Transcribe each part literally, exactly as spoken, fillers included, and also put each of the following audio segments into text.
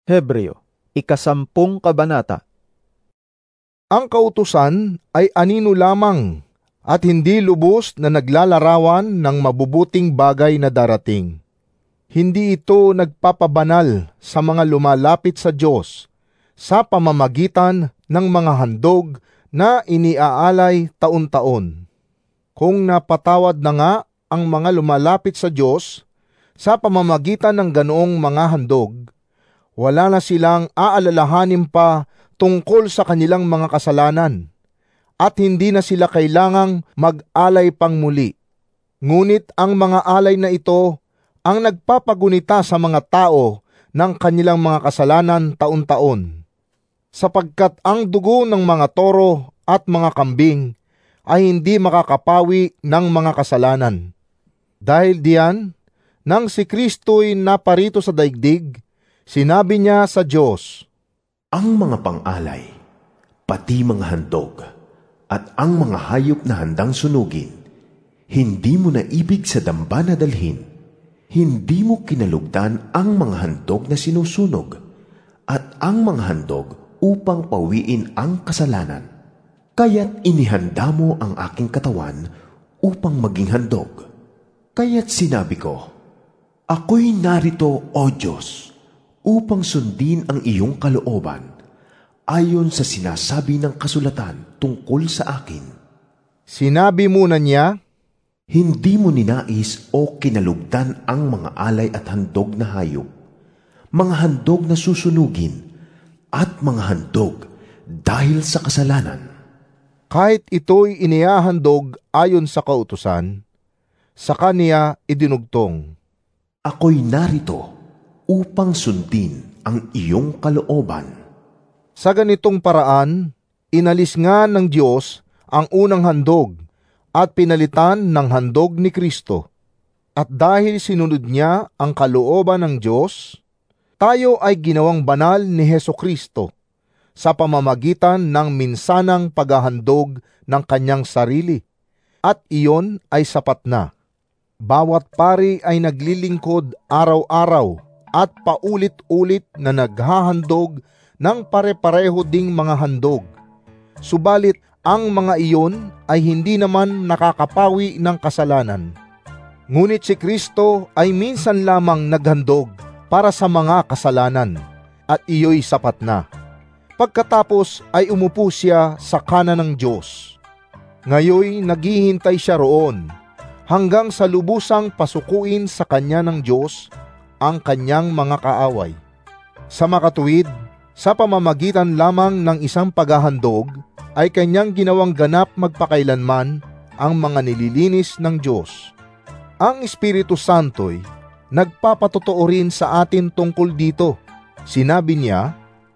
Hebreo, ikasampung kabanata. Ang kautusan ay anino lamang at hindi lubos na naglalarawan ng mabubuting bagay na darating. Hindi ito nagpapabanal sa mga lumalapit sa Diyos sa pamamagitan ng mga handog na iniaalay taon-taon. Kung napatawad na nga ang mga lumalapit sa Diyos sa pamamagitan ng ganoong mga handog, wala na silang aalalahanin pa tungkol sa kanilang mga kasalanan, at hindi na sila kailangang mag-alay pang muli. Ngunit ang mga alay na ito ang nagpapagunita sa mga tao ng kanilang mga kasalanan taon-taon, sapagkat ang dugo ng mga toro at mga kambing ay hindi makakapawi ng mga kasalanan. Dahil diyan, nang si Kristo'y naparito sa daigdig, sinabi niya sa Diyos, "Ang mga pang-alay, pati mga handog, at ang mga hayop na handang sunugin, hindi mo na ibig sa damba na dalhin. Hindi mo kinalugdan ang mga handog na sinusunog, at ang mga handog upang pawiin ang kasalanan. Kaya't inihanda mo ang aking katawan upang maging handog. Kaya't sinabi ko, ako'y narito, O Diyos, upang sundin ang iyong kalooban, ayon sa sinasabi ng kasulatan tungkol sa akin." Sinabi muna niya, "Hindi mo ninais o kinalugdan ang mga alay at handog na hayop, mga handog na susunugin, at mga handog dahil sa kasalanan." Kahit ito'y inihahandog ayon sa kautusan, sa kaniya idinugtong, "Ako'y narito upang sundin ang iyong kalooban." Sa ganitong paraan, inalis nga ng Diyos ang unang handog at pinalitan ng handog ni Kristo. At dahil sinunod niya ang kalooban ng Diyos, tayo ay ginawang banal ni Hesukristo sa pamamagitan ng minsanang paghahandog ng kanyang sarili, at iyon ay sapat na. Bawat pari ay naglilingkod araw-araw at paulit-ulit na naghahandog ng pare-pareho ding mga handog. Subalit ang mga iyon ay hindi naman nakakapawi ng kasalanan. Ngunit si Kristo ay minsan lamang naghandog para sa mga kasalanan, at iyo'y sapat na. Pagkatapos ay umupo siya sa kanan ng Diyos. Ngayoy naghihintay siya roon hanggang sa lubusang pasukuin sa kanya ng Diyos ang kanyang mga kaaway. Sa makatuwid, sa pamamagitan lamang ng isang paghahandog, ay kanyang ginawang ganap magpakailanman ang mga nililinis ng Diyos. Ang Espiritu Santo'y nagpapatotoo rin sa atin tungkol dito. Sinabi niya,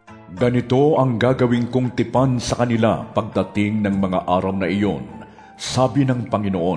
"Ganito ang gagawin kong tipan sa kanila pagdating ng mga araw na iyon, sabi ng Panginoon.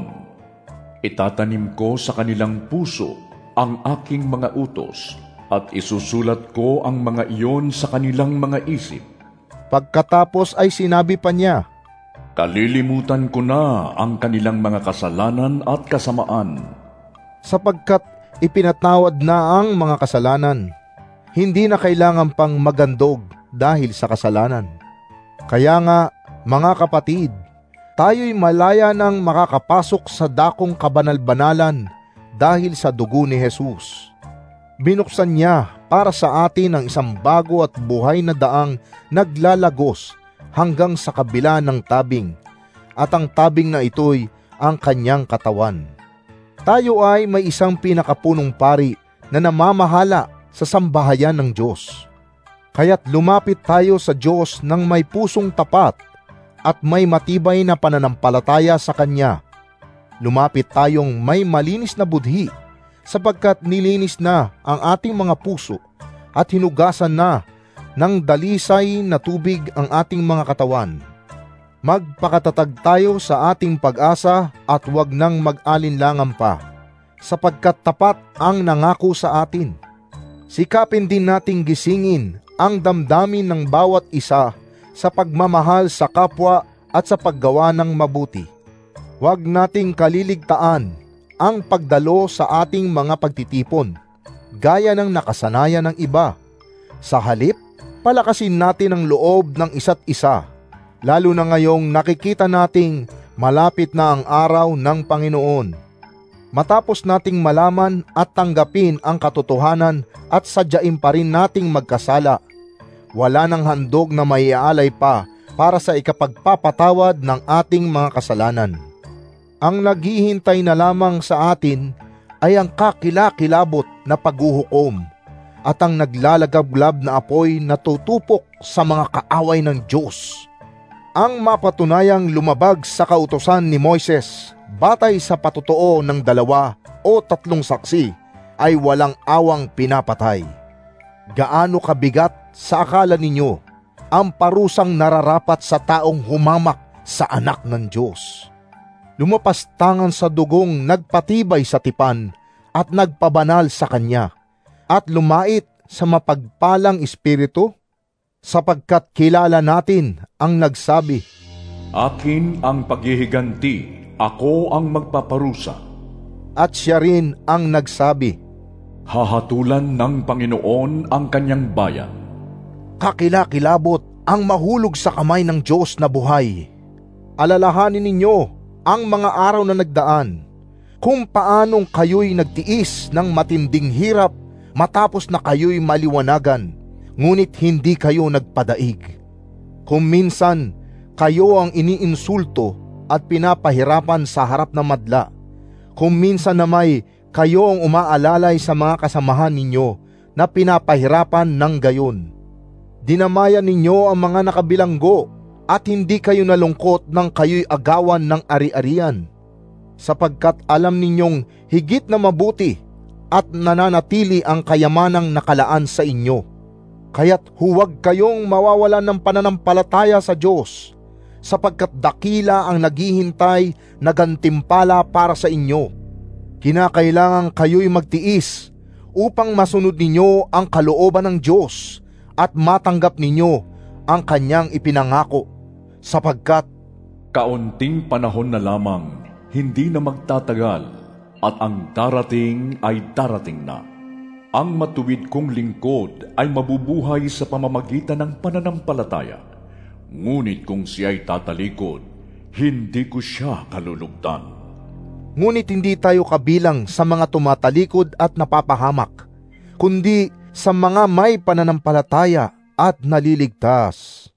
Itatanim ko sa kanilang puso ang aking mga utos, at isusulat ko ang mga iyon sa kanilang mga isip." Pagkatapos ay sinabi pa niya, "Kalilimutan ko na ang kanilang mga kasalanan at kasamaan." Sapagkat ipinatawad na ang mga kasalanan, hindi na kailangan pang magandog dahil sa kasalanan. Kaya nga, mga kapatid, tayo'y malaya nang makakapasok sa dakong kabanal-banalan dahil sa dugo ni Jesus. Binuksan niya para sa atin ang isang bago at buhay na daang naglalagos hanggang sa kabila ng tabing, at ang tabing na ito'y ang kanyang katawan. Tayo ay may isang pinakapunong pari na namamahala sa sambahayan ng Diyos. Kaya't lumapit tayo sa Diyos ng may pusong tapat at may matibay na pananampalataya sa Kanya. Lumapit tayong may malinis na budhi, sapagkat nilinis na ang ating mga puso at hinugasan na ng dalisay na tubig ang ating mga katawan. Magpakatatag tayo sa ating pag-asa at huwag nang mag-alinlangan pa, sapagkat tapat ang nangako sa atin. Sikapin din nating gisingin ang damdamin ng bawat isa sa pagmamahal sa kapwa at sa paggawa ng mabuti. Huwag nating kaliligtaan ang pagdalo sa ating mga pagtitipon, gaya ng nakasanayan ng iba, Sa halip, palakasin natin ang loob ng isa't isa, lalo na ngayong nakikita nating malapit na ang araw ng Panginoon. Matapos nating malaman at tanggapin ang katotohanan at sadyain pa rin nating magkasala, wala nang handog na maiaalay pa para sa ikapagpapatawad ng ating mga kasalanan. Ang naghihintay na lamang sa atin ay ang kakilakilabot na paghuhukom at ang naglalagablab na apoy na tutupok sa mga kaaway ng Diyos. Ang mapatunayang lumabag sa kautusan ni Moises batay sa patotoo ng dalawa o tatlong saksi ay walang awang pinapatay. Gaano kabigat sa akala ninyo ang parusang nararapat sa taong humamak sa anak ng Diyos? Lumapastangan sa dugong nagpatibay sa tipan at nagpabanal sa kanya, at lumait sa mapagpalang espiritu, sapagkat kilala natin ang nagsabi, Akin ang paghihiganti, ako ang magpaparusa. At siya rin ang nagsabi, Hahatulan ng Panginoon ang kanyang bayan. Kakilakilabot ang mahulog sa kamay ng Diyos na buhay. Alalahanin ninyo ang mga araw na nagdaan, kung paanong kayo'y nagtiis ng matinding hirap matapos na kayo'y maliwanagan, ngunit hindi kayo nagpadaig. Kung minsan kayo ang iniinsulto at pinapahirapan sa harap ng madla, kung minsan na may kayo ang umaalalay sa mga kasamahan ninyo na pinapahirapan ng gayon. Dinamayan ninyo ang mga nakabilanggo at hindi kayo nalungkot nang kayo'y agawan ng ari-arian, sapagkat alam ninyong higit na mabuti at nananatili ang kayamanang nakalaan sa inyo. Kaya't huwag kayong mawawalan ng pananampalataya sa Diyos, sapagkat dakila ang naghihintay na gantimpala para sa inyo. Kinakailangan kayo'y magtiis upang masunod ninyo ang kalooban ng Diyos at matanggap ninyo ang kanyang ipinangako, sapagkat Kaunting panahon na lamang, hindi na magtatagal, at ang darating ay darating na. Ang matuwid kong lingkod ay mabubuhay sa pamamagitan ng pananampalataya. Ngunit kung siya ay tatalikod, hindi ko siya kalulugdan. Ngunit hindi tayo kabilang sa mga tumatalikod at napapahamak, kundi sa mga may pananampalataya at naliligtas.